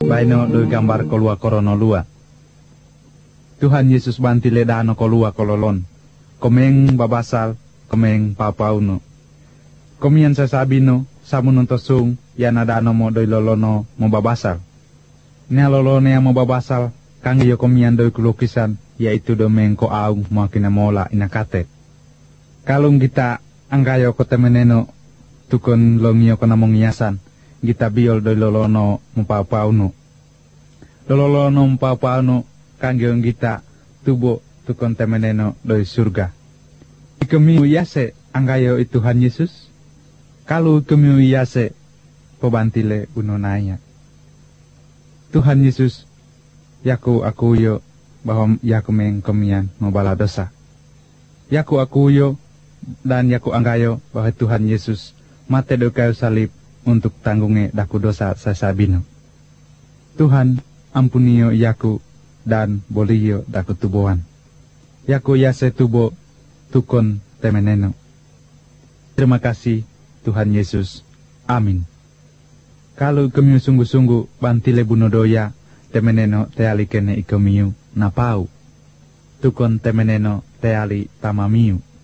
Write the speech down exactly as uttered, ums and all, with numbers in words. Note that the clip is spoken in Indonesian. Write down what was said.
baino do gambar kolua korono lua. Tuhan Yesus banti ledano kolua kololon. Komeng babasal, komeng papauno. Komian sasabino, samunun tosung, yana dano mo doi lolono mo babasal. Nia lolone yang mo babasal, kang iyo komian doi kulukisan, yaitu domeng ko aung mo kinamola inakate. Kalung kita angkayo ko temeneno, tukon longiyo ko namong iasan, kita biol doi lolono mo papauno. Lolono mo papauno, kang iyo kita tubo tukon temeneno doi surga. Ikemi yase angkayo itu Tuhan Yesus. Kalau ikemi yase pebantile unonanya. Tuhan Yesus yaku akuyo bahwa yaku meng komian mobala dosa. Yaku akuyo dan yaku angkayo bahwa Tuhan Yesus mate do kayu salib untuk tanggungnya daku dosa sasabino. Tuhan ampuniyo yaku dan boliyo daku tubuhan. Yaku yase tubo tukon temeneno. Terima kasih Tuhan Yesus. Amin. Kalau ikemiu sungguh-sungguh bantile bunodoya temeneno teali kene ikemiu napau. Tukon temeneno teali tamamiu.